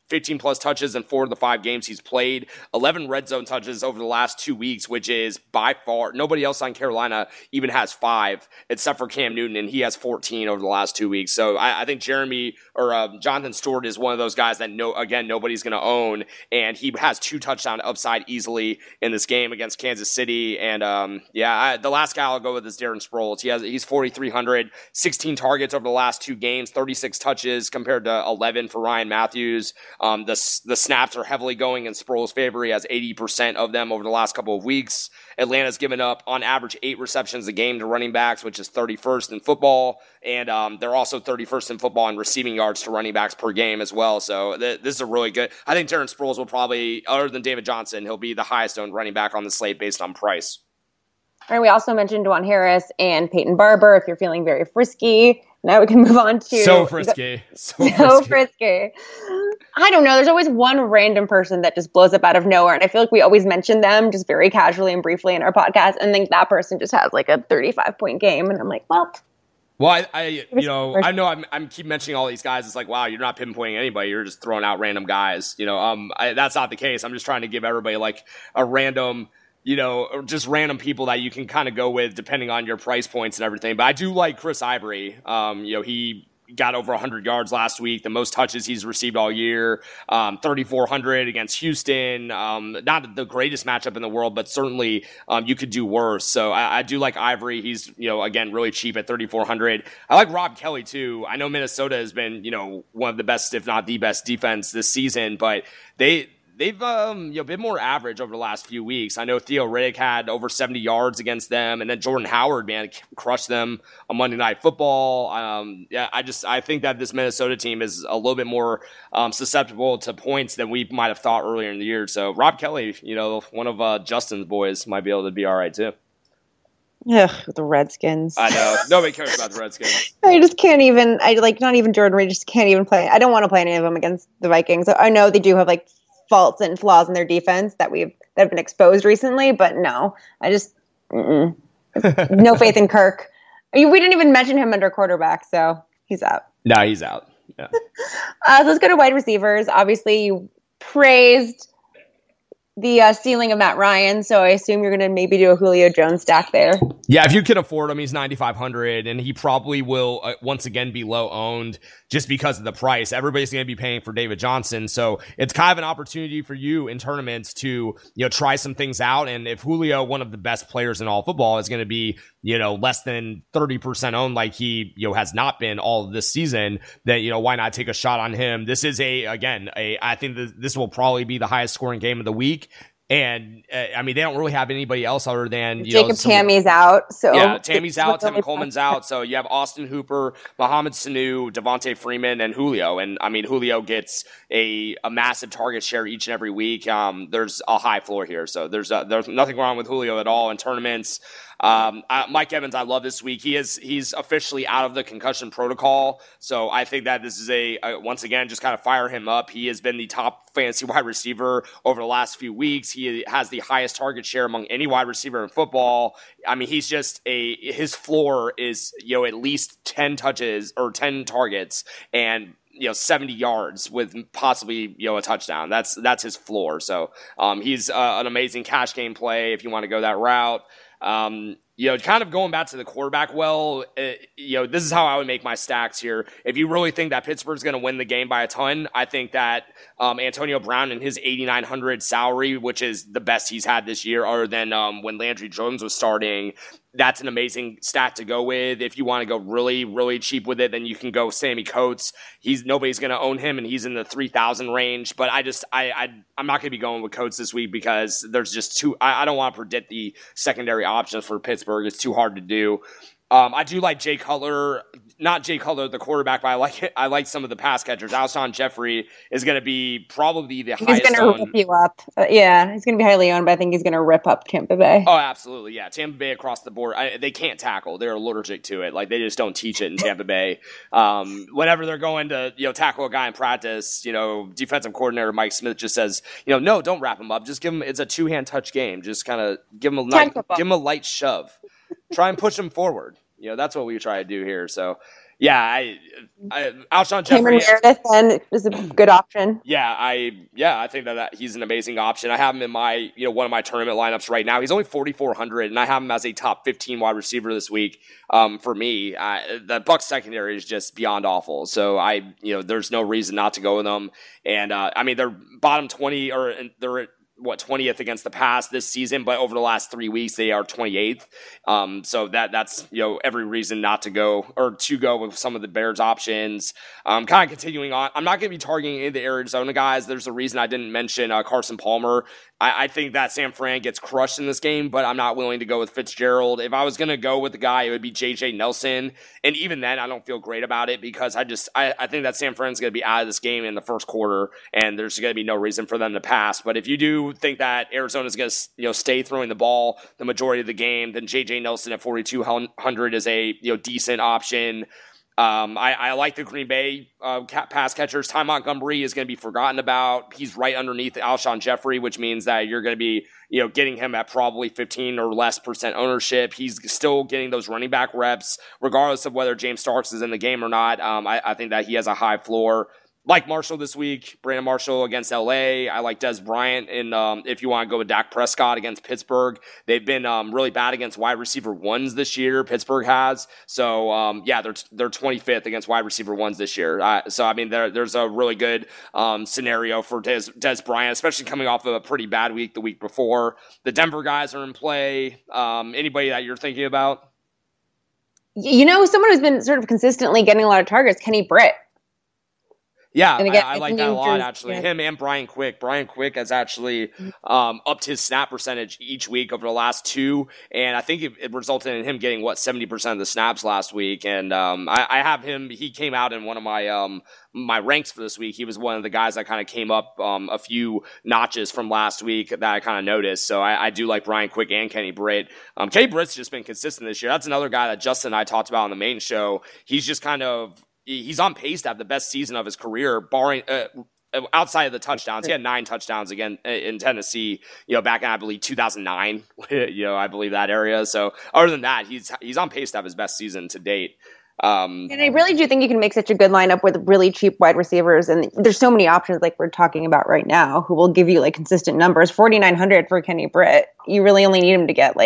15 plus touches in 4 of the 5 games he's played, 11 red zone touches over the last 2 weeks, which is by far, nobody else on Carolina even has 5 except for Cam Newton, and he has 14 over the last 2 weeks. So I think Jonathan Stewart is one of those guys that nobody's going to own, and he has 2 touchdown upside easily in this game against Kansas City. And the last guy I'll go with is Darren Sproles. He's 4,300, 16 targets over the last 2 games, 36 touches compared to 11 for Ryan Matthews. The snaps are heavily going in Sproles' favor. He has 80% of them over the last couple of weeks. Atlanta's given up on average 8 receptions a game to running backs, which is 31st in football. And they're also 31st in football in receiving yards to running backs per game as well. So this is a really good. I think Darren Sproles will probably, other than David Johnson, he'll be the highest owned running back on the slate based on price. And we also mentioned Dwan Harris and Peyton Barber if you're feeling very frisky. Now we can move on to... So frisky. So frisky. I don't know. There's always one random person that just blows up out of nowhere. And I feel like we always mention them just very casually and briefly in our podcast. And then that person just has like a 35-point game. And I'm like, well... Well, I know I'm keep mentioning all these guys. It's like, wow, you're not pinpointing anybody. You're just throwing out random guys. That's not the case. I'm just trying to give everybody like a random... just random people that you can kind of go with depending on your price points and everything. But I do like Chris Ivory. He got over 100 yards last week, the most touches he's received all year, 3,400 against Houston. Not the greatest matchup in the world, but certainly you could do worse. So I do like Ivory. He's, again, really cheap at 3,400. I like Rob Kelly too. I know Minnesota has been, one of the best, if not the best defense this season, but they've been more average over the last few weeks. I know Theo Riddick had over 70 yards against them, and then Jordan Howard, man, crushed them on Monday Night Football. I think that this Minnesota team is a little bit more susceptible to points than we might have thought earlier in the year. So Rob Kelly, one of Justin's boys, might be able to be all right too. Ugh, the Redskins. I know. Nobody cares about the Redskins. I just can't even. Not even Jordan Reed. Just can't even play. I don't want to play any of them against the Vikings. I know they do have faults and flaws in their defense that have been exposed recently, but no, I just no faith in Kirk. We didn't even mention him under quarterback, so he's out. No, he's out. Yeah. So let's go to wide receivers. Obviously, you praised the ceiling of Matt Ryan, so I assume you're going to maybe do a Julio Jones stack there. Yeah, if you can afford him, he's 9,500, and he probably will once again be low owned just because of the price. Everybody's going to be paying for David Johnson, so it's kind of an opportunity for you in tournaments to try some things out. And if Julio, one of the best players in all football, is going to be less than 30% owned like he has not been all of this season, then why not take a shot on him? This is I think this will probably be the highest scoring game of the week. And they don't really have anybody else other than Jacob Tammy's out. So yeah, Tammy's out. Tevin Coleman's out. So you have Austin Hooper, Mohamed Sanu, Devontae Freeman, and Julio. And Julio gets a massive target share each and every week. There's a high floor here, so there's nothing wrong with Julio at all in tournaments. Mike Evans, I love this week. He's officially out of the concussion protocol, so I think that this is once again just kind of fire him up. He has been the top fantasy wide receiver over the last few weeks. He has the highest target share among any wide receiver in football. He's just his floor is at least 10 touches or 10 targets and 70 yards with possibly a touchdown. That's his floor. So he's an amazing cash game play if you want to go that route. Kind of going back to the quarterback, this is how I would make my stacks here. If you really think that Pittsburgh's going to win the game by a ton, I think that Antonio Brown and his 8,900 salary, which is the best he's had this year other than when Landry Jones was starting, that's an amazing stat to go with. If you want to go really, really cheap with it, then you can go Sammy Coates. Nobody's going to own him, and he's in the 3,000 range. But I'm not going to be going with Coates this week because there's just I don't want to predict the secondary options for Pittsburgh. It's too hard to do. I do like Jay Cutler, not Jay Cutler, the quarterback, but I like some of the pass catchers. Alshon Jeffrey is going to be probably the highest. He's going to rip you up. He's going to be highly owned, but I think he's going to rip up Tampa Bay. Oh, absolutely, yeah. Tampa Bay across the board. They can't tackle. They're allergic to it. They just don't teach it in Tampa Bay. Whenever they're going to tackle a guy in practice, defensive coordinator Mike Smith just says, no, don't wrap him up. Just give him. It's a 2-hand touch game. Just kind of give him a light shove. Try and push him forward. That's what we try to do here. So, Yeah, Alshon Cameron Jeffrey. Meredith then is a good option. Yeah, I think that he's an amazing option. I have him in my one of my tournament lineups right now. He's only 4,400, and I have him as a top 15 wide receiver this week. For me, the Bucs secondary is just beyond awful. So there's no reason not to go with them. And they're bottom 20 or they're at 20th against the pass this season, but over the last 3 weeks they are 28th. So that's every reason not to go or to go with some of the Bears options. Kind of continuing on, I'm not going to be targeting any of the Arizona guys. There's a reason I didn't mention Carson Palmer. I think that San Fran gets crushed in this game, but I'm not willing to go with Fitzgerald. If I was going to go with the guy, it would be J.J. Nelson. And even then, I don't feel great about it because I think that San Fran's going to be out of this game in the first quarter, and there's going to be no reason for them to pass. But if you do think that Arizona's going to stay throwing the ball the majority of the game, then J.J. Nelson at 4,200 is a decent option. I like the Green Bay pass catchers. Ty Montgomery is going to be forgotten about. He's right underneath Alshon Jeffrey, which means that you're going to be getting him at probably 15 or less % ownership. He's still getting those running back reps, regardless of whether James Starks is in the game or not. I think that he has a high floor. Like Marshall this week, Brandon Marshall against LA. I like Dez Bryant if you want to go with Dak Prescott against Pittsburgh. They've been really bad against wide receiver ones this year, Pittsburgh has. So, they're 25th against wide receiver ones this year. There's a really good scenario for Dez Bryant, especially coming off of a pretty bad week the week before. The Denver guys are in play. Anybody that you're thinking about? Someone who's been sort of consistently getting a lot of targets, Kenny Britt. Yeah, again, I like that a lot, actually. Yeah. Him and Brian Quick. Brian Quick has actually upped his snap percentage each week over the last 2, and I think it resulted in him getting, 70% of the snaps last week. And I have him. He came out in one of my ranks for this week. He was one of the guys that kind of came up a few notches from last week that I kind of noticed. So I do like Brian Quick and Kenny Britt. Kenny Britt's just been consistent this year. That's another guy that Justin and I talked about on the main show. He's just he's on pace to have the best season of his career, barring outside of the touchdowns. He had 9 touchdowns again in Tennessee, back in, I believe, 2009, I believe that area. So other than that, he's on pace to have his best season to date. And I really do think you can make such a good lineup with really cheap wide receivers. And there's so many options like we're talking about right now who will give you consistent numbers. 4,900 for Kenny Britt. You really only need him to get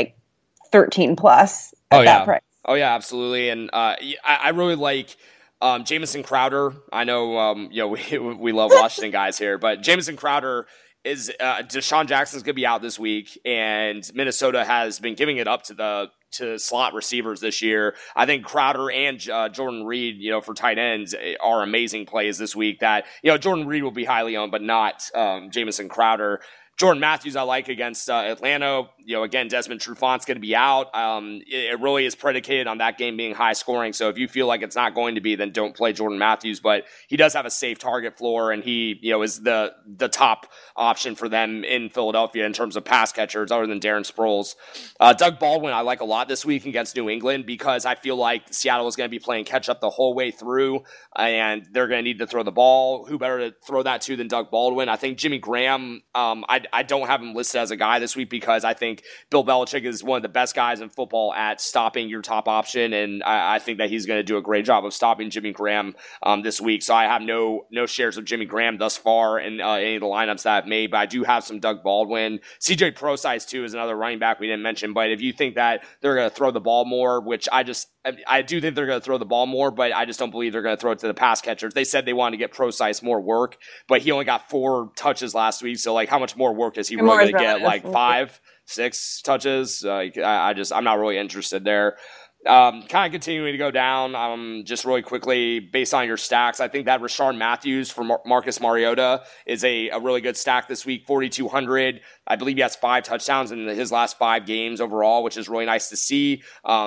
13 plus at that price. Oh yeah, absolutely. And I really like Jamison Crowder. I know, we love Washington guys here, but Jamison Crowder is Deshaun Jackson's going to be out this week, and Minnesota has been giving it up to slot receivers this year. I think Crowder and Jordan Reed, for tight ends, are amazing plays this week. That Jordan Reed will be highly owned, but not Jamison Crowder. Jordan Matthews I like against Atlanta. Again, Desmond Trufant's going to be out. It really is predicated on that game being high scoring. So if you feel like it's not going to be, then don't play Jordan Matthews. But he does have a safe target floor, and he is the top option for them in Philadelphia in terms of pass catchers, other than Darren Sproles. Doug Baldwin I like a lot this week against New England because I feel like Seattle is going to be playing catch up the whole way through, and they're going to need to throw the ball. Who better to throw that to than Doug Baldwin? I think Jimmy Graham. I don't have him listed as a guy this week because I think Bill Belichick is one of the best guys in football at stopping your top option, and I think that he's going to do a great job of stopping Jimmy Graham this week. So I have no shares of Jimmy Graham thus far in any of the lineups that I've made, but I do have some Doug Baldwin. CJ Prosise, too, is another running back we didn't mention, but if you think that they're going to throw the ball more, which I do think they're going to throw the ball more, but I just don't believe they're going to throw it to the pass catchers. They said they wanted to get Prosise more work, but he only got 4 touches last week, so how much more work is he really going to get? 5, 6 touches? I'm not really interested there. Kind of continuing to go down, just really quickly, based on your stacks, I think that Rashard Matthews for Marcus Mariota is a really good stack this week, 4,200. I believe he has 5 touchdowns in his last 5 games overall, which is really nice to see.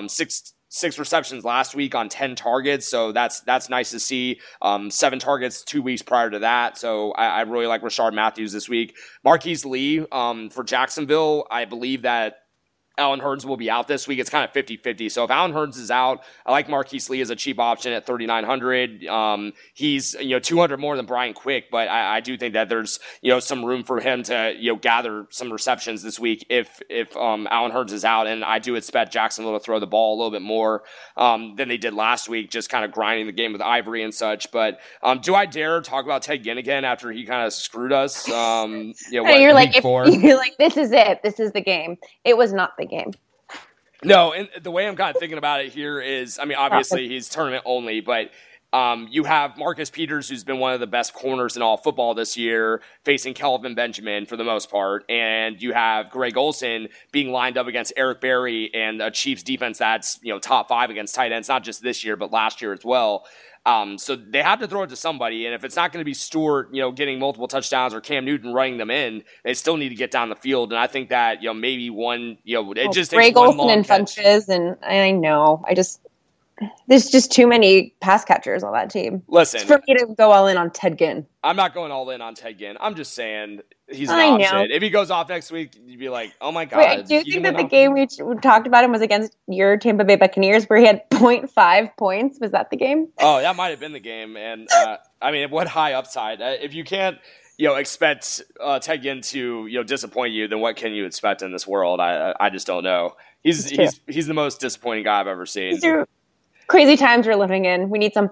6 receptions last week on 10 targets, so that's nice to see. 7 targets 2 weeks prior to that, so I really like Rashard Matthews this week. Marquise Lee for Jacksonville, I believe that Allen Hurns will be out this week. It's kind of 50-50. So if Allen Hurns is out, I like Marquise Lee as a cheap option at 3,900. He's, $200 more than Brian Quick, but I do think that there's, some room for him to, gather some receptions this week if Allen Hurns is out. And I do expect Jacksonville to throw the ball a little bit more than they did last week, just kind of grinding the game with Ivory and such. But do I dare talk about Ted Ginn again after he kind of screwed us? You're like, this is it. This is the game. It was not the game. No, and the way I'm kind of thinking about it here is, obviously he's tournament only, but you have Marcus Peters, who's been one of the best corners in all football this year, facing Kelvin Benjamin for the most part, and you have Greg Olsen being lined up against Eric Berry and a Chiefs defense that's top 5 against tight ends, not just this year but last year as well. So they have to throw it to somebody, and if it's not going to be Stewart, getting multiple touchdowns or Cam Newton running them in, they still need to get down the field. And I think that maybe one, it just takes Greg Olsen and Funches, and I know there's just too many pass catchers on that team. Listen, it's for me to go all in on Ted Ginn. I'm not going all in on Ted Ginn. I'm just saying he's an option. If he goes off next week, you'd be like, oh my God. Wait, do you think that the game we talked about him was against your Tampa Bay Buccaneers where he had 0.5 points? Was that the game? Oh, that might have been the game. And what high upside? If you can't, expect Ted Ginn to, disappoint you, then what can you expect in this world? I just don't know. He's the most disappointing guy I've ever seen. Crazy times we're living in. We need some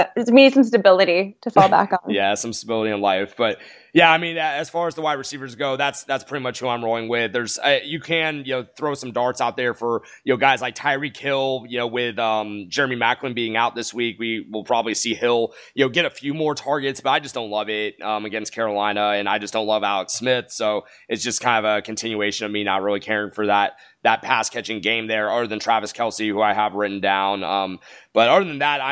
stability to fall back on. Yeah, some stability in life. But yeah, as far as the wide receivers go, that's pretty much who I'm rolling with. There's you can throw some darts out there for guys like Tyreek Hill. With Jeremy Maclin being out this week, we will probably see Hill get a few more targets. But I just don't love it against Carolina, and I just don't love Alex Smith. So it's just kind of a continuation of me not really caring for that pass catching game there, other than Travis Kelce, who I have written down. But other than that,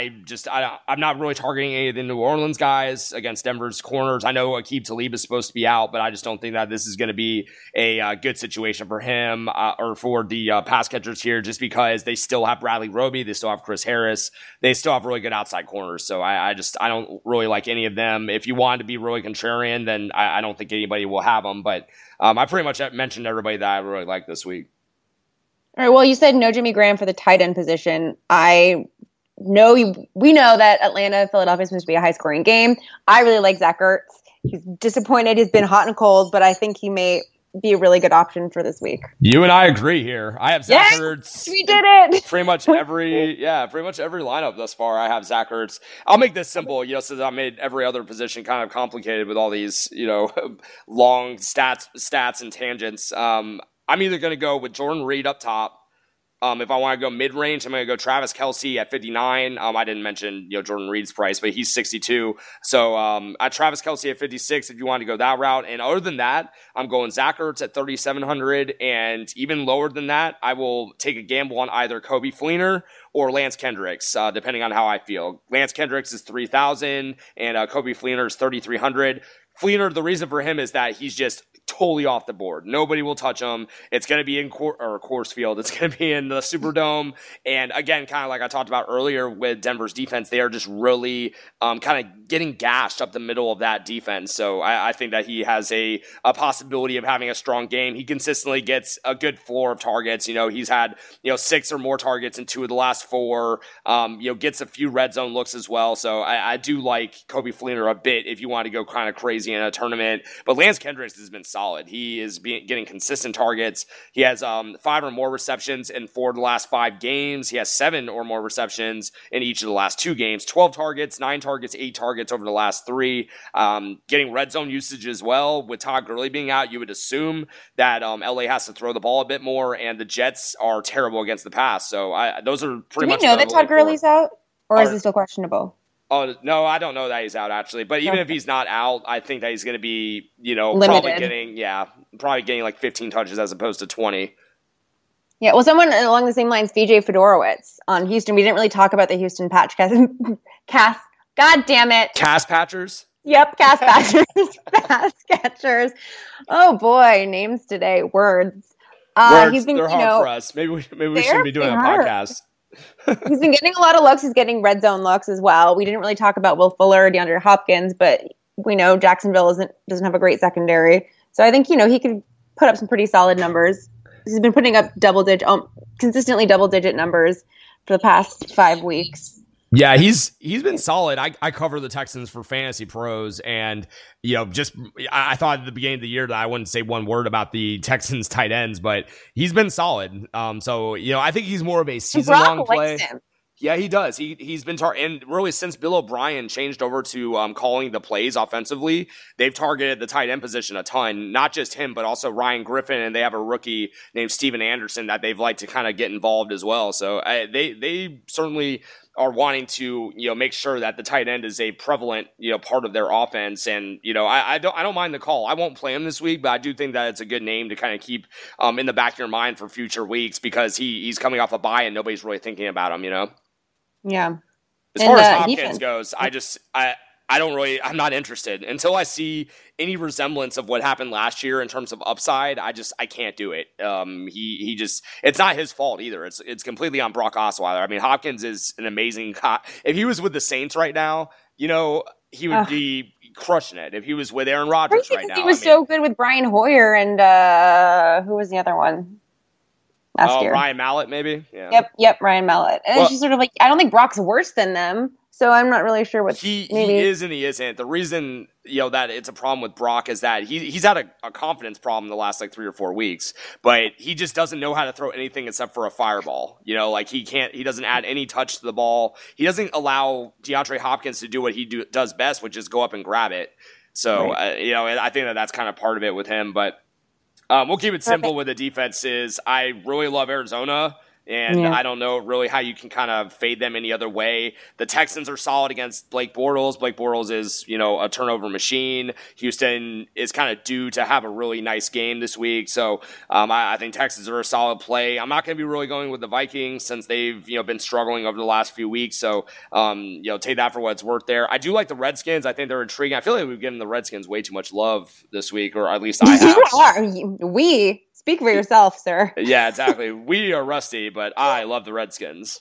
I'm not really targeting any of the New Orleans guys against Denver's corners. I know Aqib Talib is supposed to be out, but I just don't think that this is going to be a good situation for him or for the pass catchers here, just because they still have Bradley Roby, they still have Chris Harris, they still have really good outside corners. So I don't really like any of them. If you want to be really contrarian, then I don't think anybody will have them. But I pretty much mentioned everybody that I really like this week. All right. Well, you said no Jimmy Graham for the tight end position. We know that Atlanta and Philadelphia is supposed to be a high-scoring game. I really like Zach Ertz. He's disappointed. He's been hot and cold, but I think he may be a really good option for this week. You and I agree here. I have Zach Ertz. We did it. Pretty much every lineup thus far. I have Zach Ertz. I'll make this simple, since I made every other position kind of complicated with all these, long stats and tangents. I'm either going to go with Jordan Reed up top. If I want to go mid-range, I'm going to go Travis Kelce at 59. I didn't mention Jordan Reed's price, but he's 62. So at Travis Kelce at 56 if you want to go that route. And other than that, I'm going Zach Ertz at 3,700. And even lower than that, I will take a gamble on either Coby Fleener or Lance Kendricks, depending on how I feel. Lance Kendricks is 3,000 and Coby Fleener is 3,300. Fleener, the reason for him is that he's just totally off the board. Nobody will touch him. It's going to be in Coors Field. It's going to be in the Superdome. And again, kind of like I talked about earlier with Denver's defense, they are just really kind of getting gashed up the middle of that defense. So I think that he has a possibility of having a strong game. He consistently gets a good floor of targets. He's had 6 or more targets in 2 of the last 4. Gets a few red zone looks as well. So I do like Coby Fleener a bit if you want to go kind of crazy in a tournament. But Lance Kendricks has been solid. He is getting consistent targets. He has 5 or more receptions in 4 of the last 5 games. He has 7 or more receptions in each of the last 2 games. 12 targets, 9 targets, 8 targets over the last 3. Getting red zone usage as well. With Todd Gurley being out, you would assume that LA has to throw the ball a bit more, and the Jets are terrible against the pass. So those are pretty much. Do we know that Todd Gurley's out, or is he still questionable? Oh, no, I don't know that he's out, actually. But even if he's not out, I think that he's going to be, limited. probably getting like 15 touches as opposed to 20. Yeah, well, someone along the same lines, VJ Fedorowicz on Houston. We didn't really talk about the Houston cast. God damn it. Cast patchers? Yep, cast patchers. Pass catchers. Oh, boy, names today. Words. Words, they're hard for us. Maybe we shouldn't be doing a podcast. He's been getting a lot of looks. He's getting red zone looks as well. We didn't really talk about Will Fuller, DeAndre Hopkins, but we know Jacksonville doesn't have a great secondary. So I think, he could put up some pretty solid numbers. he's been putting up consistently double-digit numbers for the past 5 weeks. Yeah, he's been solid. I cover the Texans for Fantasy Pros, and I thought at the beginning of the year that I wouldn't say one word about the Texans tight ends, but he's been solid. So I think he's more of a season-long play. Yeah, he does. He's been and really since Bill O'Brien changed over to calling the plays offensively, they've targeted the tight end position a ton. Not just him, but also Ryan Griffin, and they have a rookie named Steven Anderson that they've liked to kind of get involved as well. So they certainly are wanting to make sure that the tight end is a prevalent part of their offense. And I don't mind the call. I won't play him this week, but I do think that it's a good name to kind of keep in the back of your mind for future weeks because he's coming off a bye and nobody's really thinking about him. Yeah. As far as Hopkins goes, I'm not interested until I see any resemblance of what happened last year in terms of upside. I can't do it. He just, it's not his fault either. It's completely on Brock Osweiler. I mean, Hopkins is an amazing if he was with the Saints right now, he would be crushing it. If he was with Aaron Rodgers right now. He was so good with Brian Hoyer and who was the other one? Last year. Ryan Mallett, maybe? Yeah. Yep, Ryan Mallett. And it's just sort of like, I don't think Brock's worse than them, so I'm not really sure what he is and he isn't. The reason, that it's a problem with Brock is that he's had a confidence problem the last 3 or 4 weeks, but he just doesn't know how to throw anything except for a fireball. He doesn't add any touch to the ball. He doesn't allow DeAndre Hopkins to do what he does best, which is go up and grab it. So, right. I think that's kind of part of it with him, but we'll keep it simple with the defenses. I really love Arizona, and I don't know really how you can kind of fade them any other way. The Texans are solid against Blake Bortles. Blake Bortles is, a turnover machine. Houston is kind of due to have a really nice game this week. So I think Texans are a solid play. I'm not going to be really going with the Vikings since they've, been struggling over the last few weeks. So, take that for what it's worth there. I do like the Redskins. I think they're intriguing. I feel like we've given the Redskins way too much love this week, or at least I have. Speak for yourself, sir. Yeah, exactly. We are rusty, but I love the Redskins.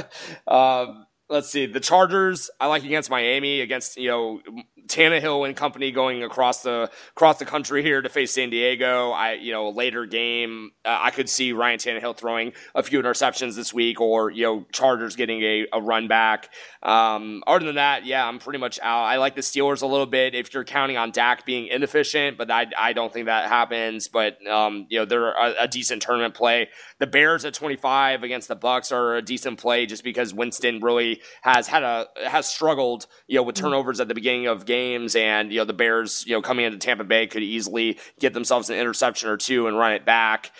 Let's see. The Chargers, I like against Miami, against, Tannehill and company going across the country here to face San Diego. A later game, I could see Ryan Tannehill throwing a few interceptions this week, or Chargers getting a run back. Other than that, I'm pretty much out. I like the Steelers a little bit if you're counting on Dak being inefficient, but I don't think that happens. But they're a decent tournament play. The Bears at 25 against the Bucs are a decent play just because Winston really has struggled with turnovers at the beginning of games, and the Bears coming into Tampa Bay could easily get themselves an interception or two and run it back.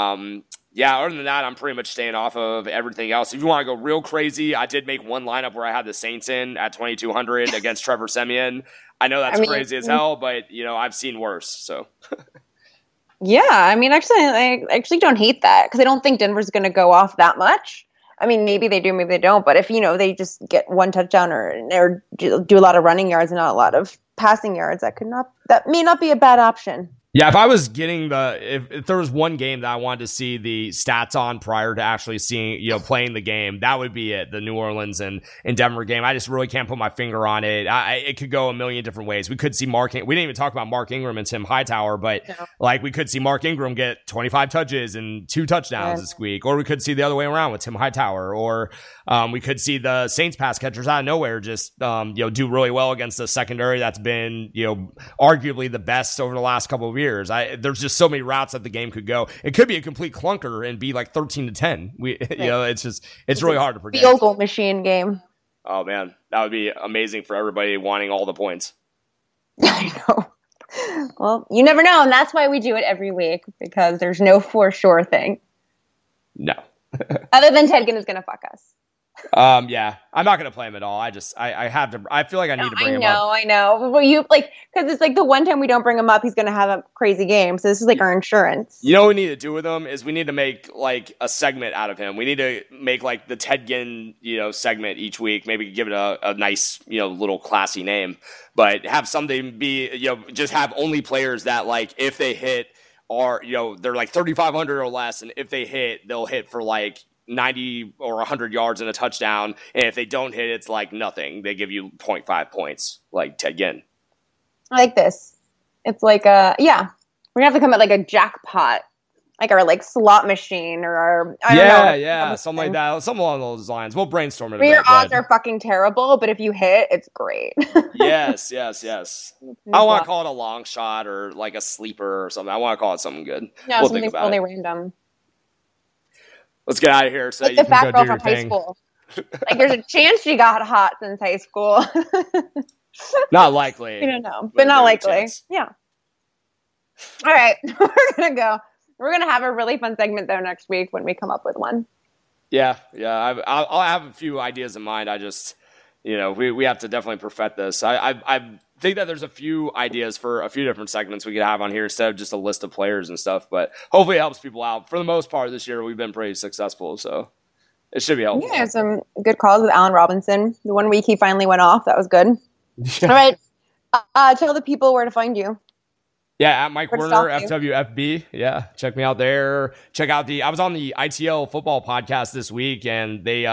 Other than that, I'm pretty much staying off of everything else. If you want to go real crazy, I did make one lineup where I had the Saints in at 2,200 against Trevor Siemian. I know that's crazy as hell, but I've seen worse. So. Yeah, I actually don't hate that because I don't think Denver's going to go off that much. Maybe they do, maybe they don't. But if, they just get one touchdown or do a lot of running yards and not a lot of passing yards, that may not be a bad option. Yeah, if I was getting if there was one game that I wanted to see the stats on prior to actually seeing, playing the game, that would be it. The New Orleans and Denver game. I just really can't put my finger on it. It could go a million different ways. We could see we didn't even talk about Mark Ingram and Tim Hightower, but we could see Mark Ingram get 25 touches and 2 touchdowns this week, or we could see the other way around with Tim Hightower, or we could see the Saints pass catchers out of nowhere just do really well against the secondary that's been arguably the best over the last couple of years. There's just so many routes that the game could go. It could be a complete clunker and be 13-10. It's really hard to predict. Field goal machine game. Oh man, that would be amazing for everybody wanting all the points. I know. Well, you never know, and that's why we do it every week, because there's no for sure thing. No. Other than Ted is going to fuck us. I'm not going to play him at all. I have to. I feel like I need to bring him up. I know. Well, because it's the one time we don't bring him up, he's going to have a crazy game. So this is our insurance. What we need to do with him is we need to make a segment out of him. We need to make the Ted Ginn, segment each week. Maybe give it a nice, little classy name, but have something be, just have only players that if they hit are, they're 3,500 or less. And if they hit, they'll hit for 90 or 100 yards and a touchdown, and if they don't hit, it's nothing. They give you 0.5 points, like Ted Ginn. I like this. It's we're gonna have to come at a jackpot like slot machine or I don't know. Something like that. Something along those lines. We'll brainstorm it a bit. Your odds are fucking terrible, but if you hit, it's great. Yes. I want to call it a long shot or like a sleeper or something. I want to call it something good. No, we'll something totally random. Let's get out of here so like you the fat girl from high school. Like there's a chance she got hot since high school. Not likely. I don't know, but not likely. Yeah. All right, we're gonna go. We're gonna have a really fun segment though next week when we come up with one. Yeah. I'll have a few ideas in mind. I just, we have to definitely perfect this. I think that there's a few ideas for a few different segments we could have on here instead of just a list of players and stuff. But hopefully it helps people out. For the most part this year, we've been pretty successful, so it should be helpful. Yeah, some good calls with Allen Robinson. The 1 week he finally went off, that was good. All right, tell the people where to find you. Yeah, at Mike Werner, FWFB. Yeah, check me out there. Check out I was on the ITL football podcast this week, and they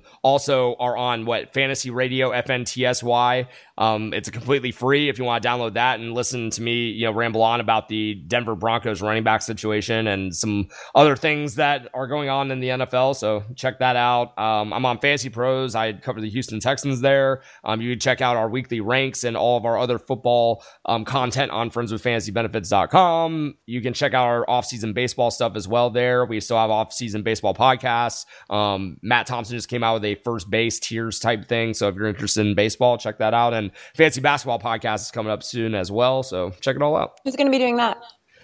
also are on Fantasy Radio, FNTSY. It's completely free if you want to download that and listen to me, ramble on about the Denver Broncos running back situation and some other things that are going on in the NFL. So check that out. I'm on Fantasy Pros. I cover the Houston Texans there. You can check out our weekly ranks and all of our other football content on friendswithfantasybenefits.com. You can check out our off-season baseball stuff as well there. We still have off-season baseball podcasts. Matt Thompson just came out with a first base tiers type thing. So if you're interested in baseball, check that out. And Fancy Basketball podcast is coming up soon as well, so check it all out. Who's going to be doing that?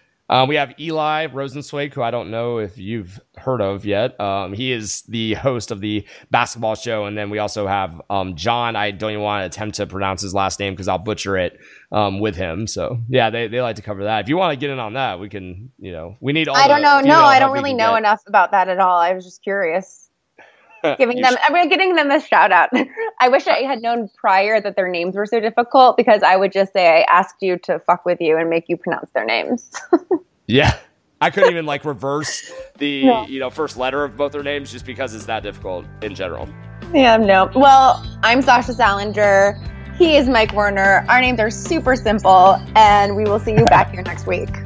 We have Eli Rosenzweig, who I don't know if you've heard of yet. He is the host of the basketball show, and then we also have John. I don't even want to attempt to pronounce his last name because I'll butcher it with him. So yeah, they like to cover that. If you want to get in on that, we can. We need all. I don't know. No, I don't really know enough about that at all. I was just curious. Getting them a shout out. I wish I had known prior that their names were so difficult because I would just say I asked you to fuck with you and make you pronounce their names. Yeah. I couldn't even reverse the first letter of both their names just because it's that difficult in general. Yeah, no. Well, I'm Sasha Salinger. He is Mike Werner. Our names are super simple, and we will see you back here next week.